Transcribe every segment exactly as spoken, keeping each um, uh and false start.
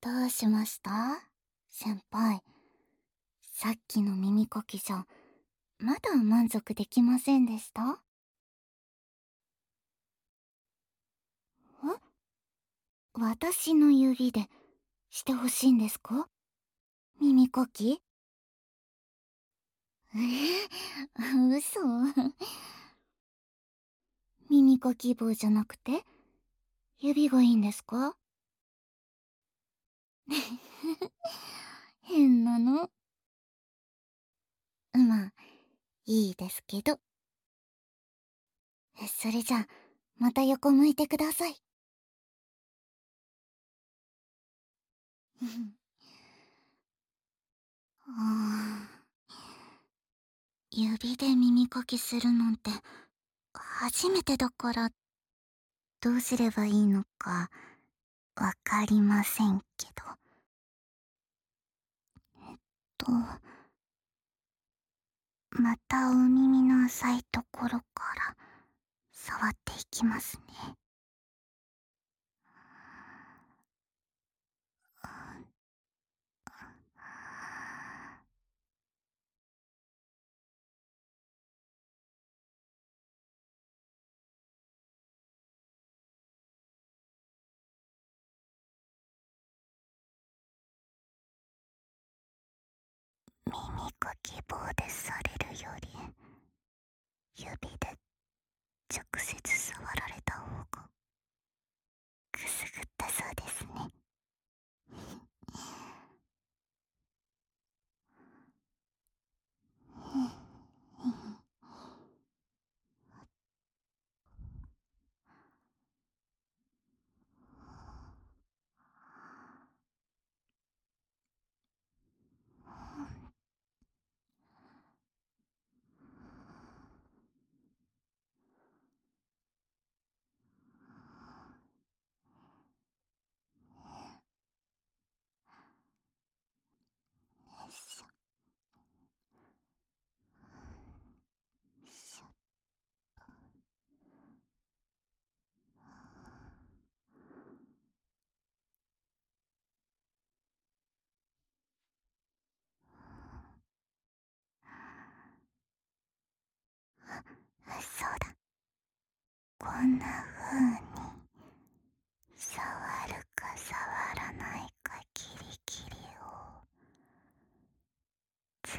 どうしました先輩。さっきの耳かきじゃ、まだ満足できませんでした？え、私の指でしてほしいんですか？耳かき？えー、嘘。耳かき棒じゃなくて指がいいんですか？変なの。まあ、いいですけど。それじゃあ、また横向いてください。あー、指で耳かきするなんて初めてだから、どうすればいいのかわかりませんけど。と、またお耳の浅いところから触っていきますね。耳かき棒でされるより、指で直接触られた方がくすぐったそうですね。よいしょ。そうだ。こんな風に触るか触らないかギリギリをつつ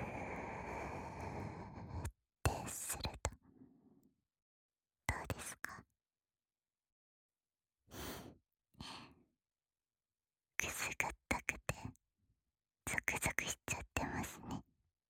ってするとどうですか？くすぐったくてゾクゾクしちゃってますね。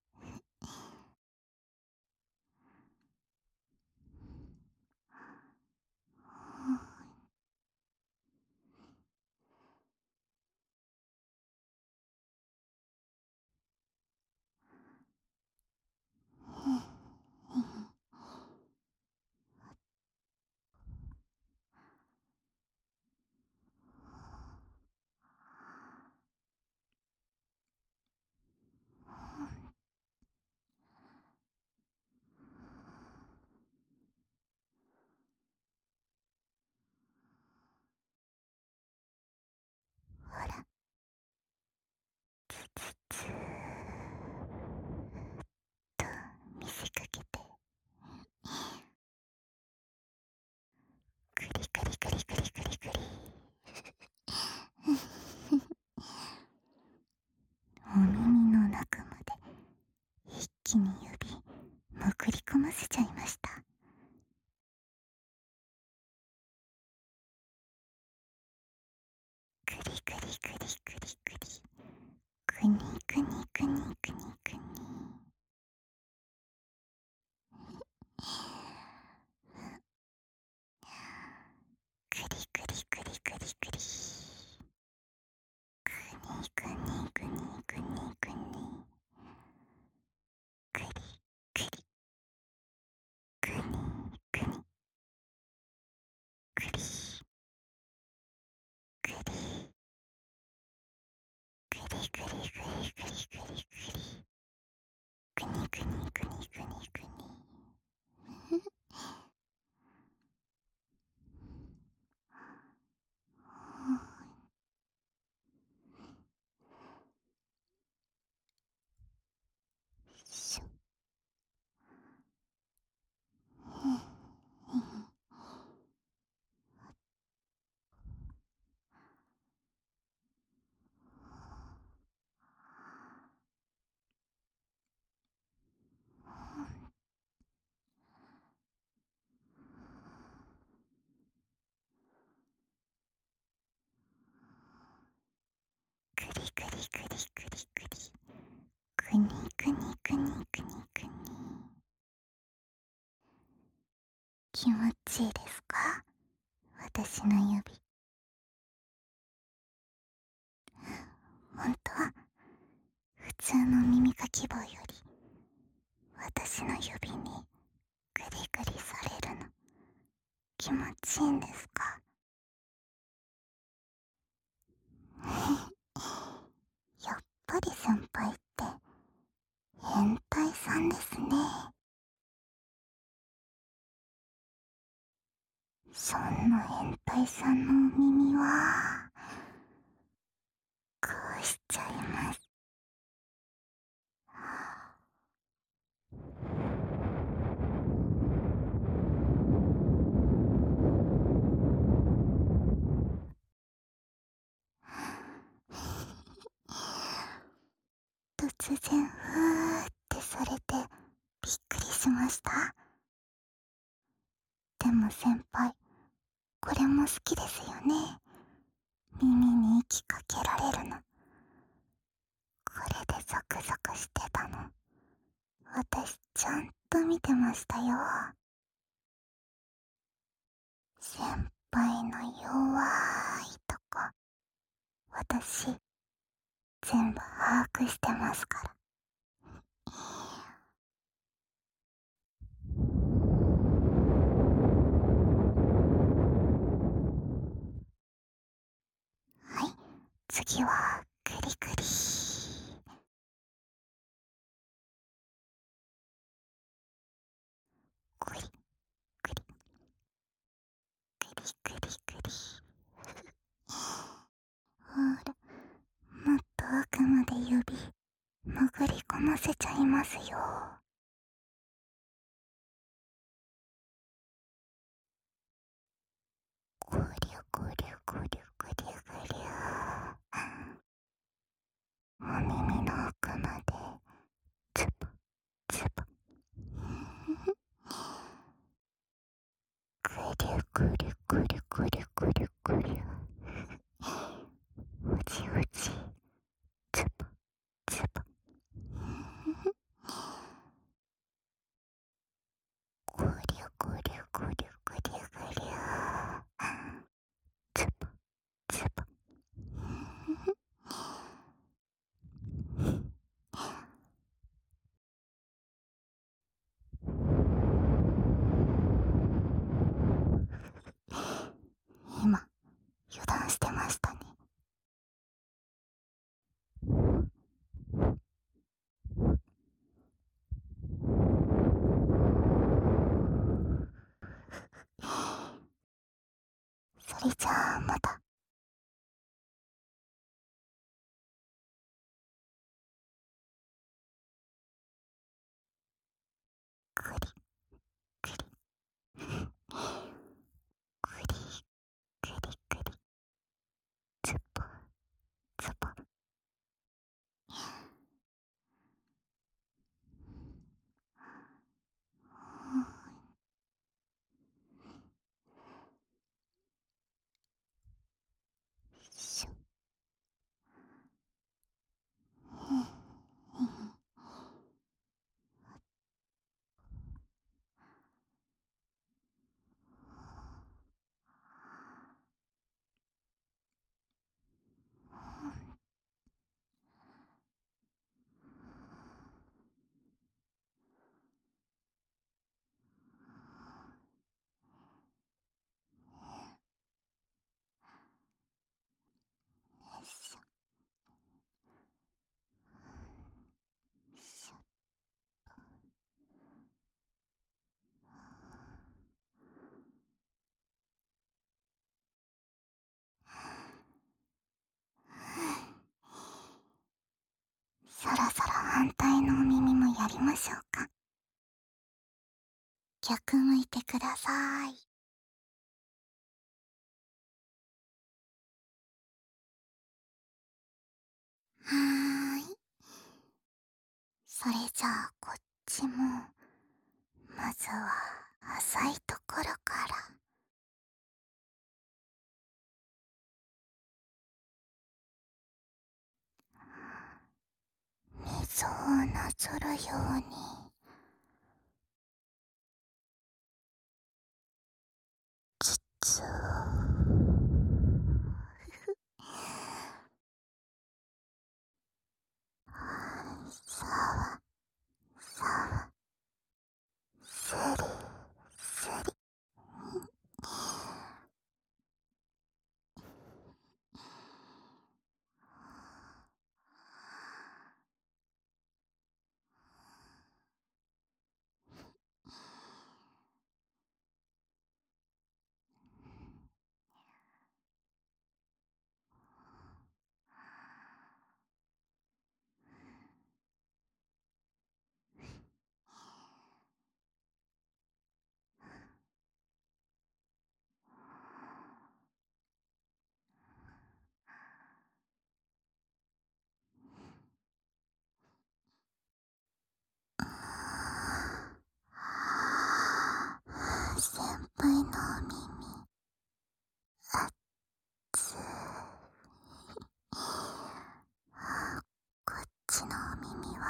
ほら、つつつーと見せかけて、クリクリクリクリクリクリ。お耳の中まで一気に指潜り込ませちゃいました。クリクリクリクリクリ、くにくにくにくにくに。クリクリクリクリクリ、くにくにくにくにくに、クリクリくにくにクリクリクリクリクリクリクリクリ、くにくにくにくにくに。 私の指。ほんとは普通の耳かき棒より私の指にグリグリされるの気持ちいいんですか？やっぱり先輩って変態さんですね。そんな変態さんのお耳はこうしちゃいます。突然ふーってされてびっくりしました。でも先輩、これも好きですよね。耳に息かけられるの。これでゾクゾクしてたの。私ちゃんと見てましたよ。先輩の弱いとこ、私全部把握してますから。はい、次はグリグリ。グリグリグリグリグリ。ほら、もっと奥まで指潜り込ませちゃいますよ。ぐりゅぐりゅぐりゅぐりゅぐりゅ。お耳の奥までズボズボ。ぐりゅぐりゅぐりゅぐりゅぐりゅぐりゅ。おじおじズボズボ。ぐりゅぐりゅぐりゅぐりゅぐりゅ。ズボズボ。今油断してましたね。それじゃあまた。ぐりぐりぐりぐりぐりズボズボ。しょ。よいしょよいしょ。そろそろ反対のお耳もやりましょうか。逆向いてください。はーい。それじゃあこっちもまずは浅いところから。水をなぞるように実は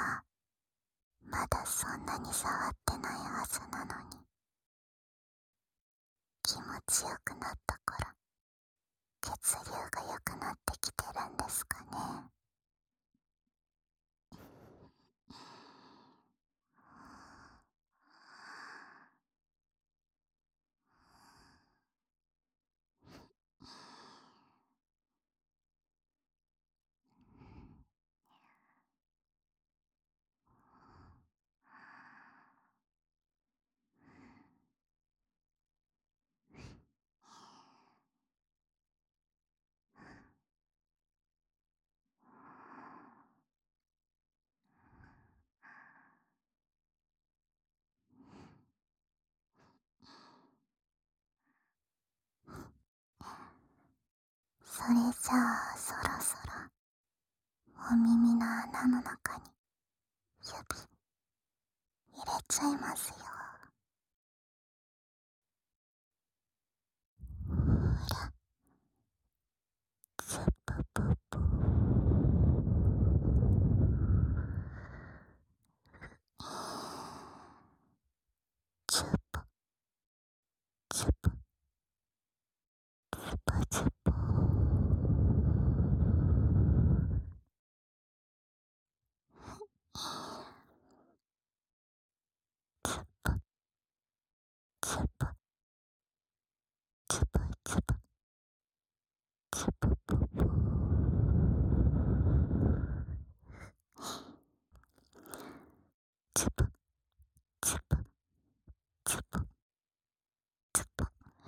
はまだそんなに触ってないはずなのに、気持ちよくなったから血流が良くなってきてるんですかね。それじゃあそろそろお耳の穴の中に指入れちゃいますよ。ほら、ズブブブ、ズブズブズブズブ、ズブズブズブズブズブブブ、ズブズブズブズブ、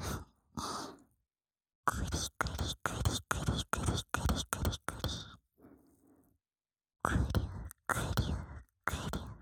クリクリクリクリクリクリクリクリクリクリュクリュクリュクリュ。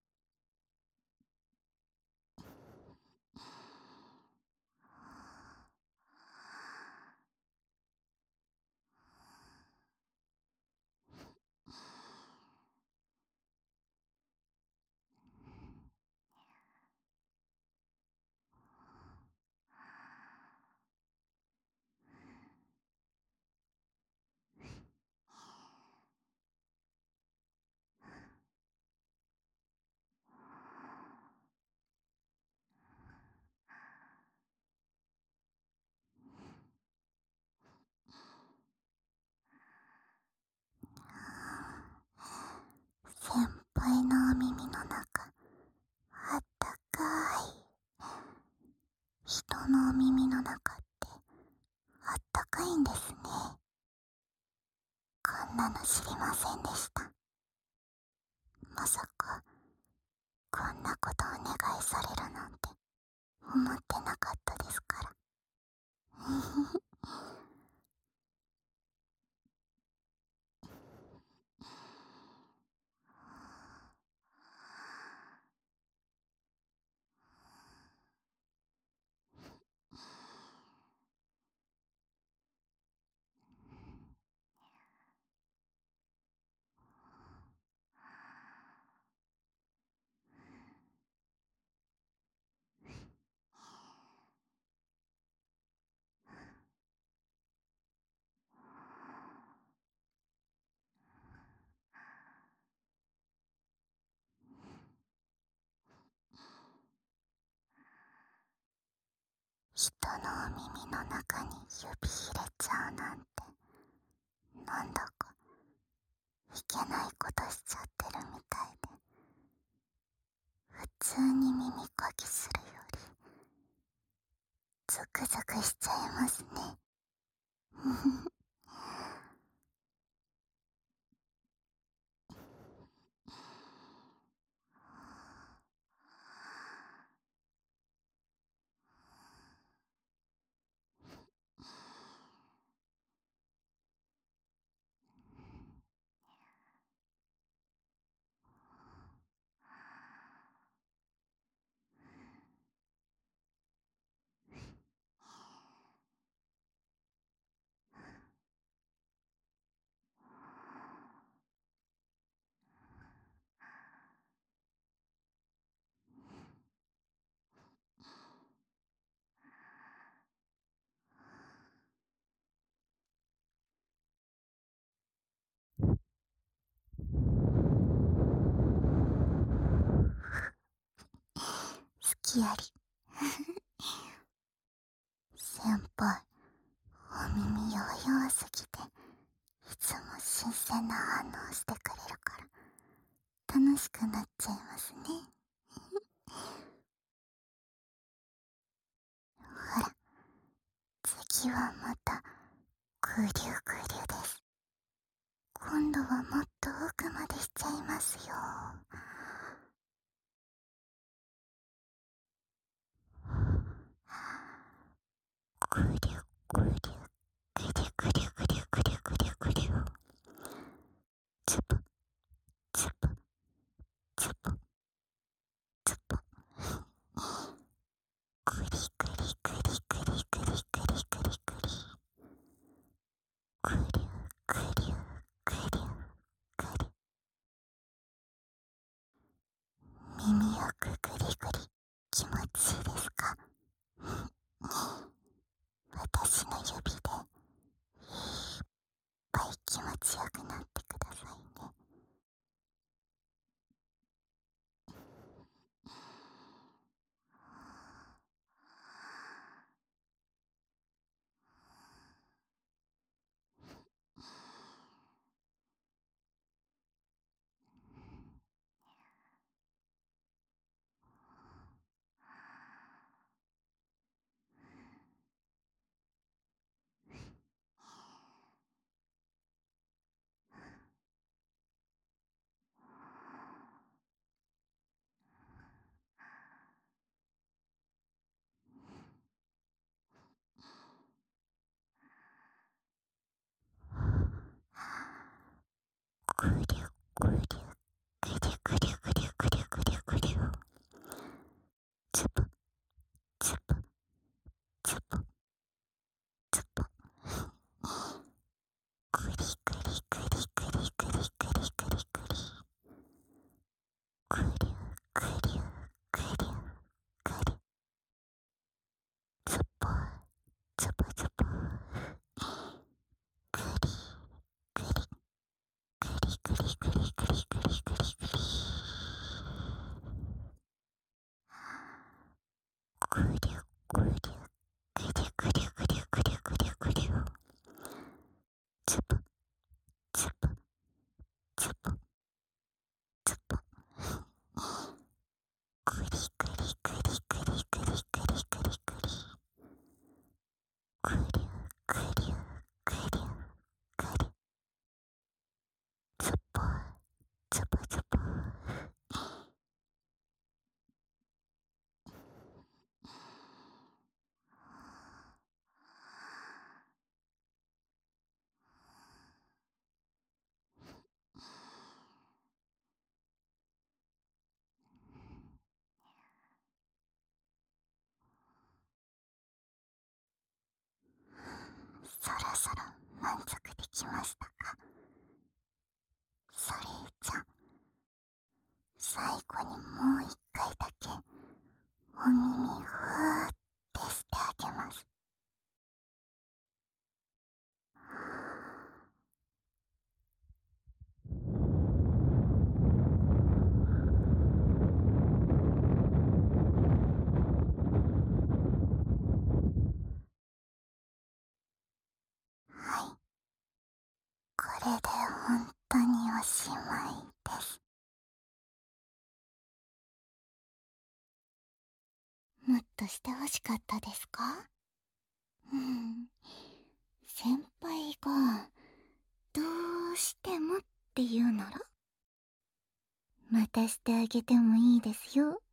先輩のお耳の中、あったかい。人のお耳の中ってあったかいんですね。こんなの知りませんでした。まさかこんなことお願いされるなんて思ってなかったですから。人のお耳の中に指入れちゃうなんて、なんだかいけないことしちゃってるみたいで、普通に耳かきするよりゾクゾクしちゃいますね。 きやり。先輩、お耳弱々すぎて、いつも新鮮な反応してくれるから楽しくなっちゃいますね。ほら、次はまたグリュグリュです。今度はもっと奥までしちゃいますよ。グリュグリュグリュグリュグリュグリュグリュグリュグリュ。つぶつぶつぶつぶ。グリグリグリグリグリグリグリグリグリ。グリュグリュグリュグリュ。耳よくグリグリ気持ちいいですか？私の指でいっぱい気持ちよくなってくださいね。グリュグリュグリュグリュグリュグリュグリュグリュグリュ。つぶつぶつぶつぶ。グリグリグリグリグリグリグリグリ。グリュグリュグリュグリュ。つぶつぶつぶ。グリグリグリグリグリグリグリグリグリ。グリュグリュグリュグリュグリュグリュグリュグリュ。つぶつぶつぶつぶ。グリグリグリグリグリグリグリグリグリ。グリュグリュグリュグリュグリュ。つぶつぶつぶ。そろそろ満足できましたか？それじゃ最後にもう一回だけお耳ふーってしてあげます。はい、これで本当におしまいです。もっとしてほしかったですか？うん、先輩がどうしてもって言うならまたしてあげてもいいですよ。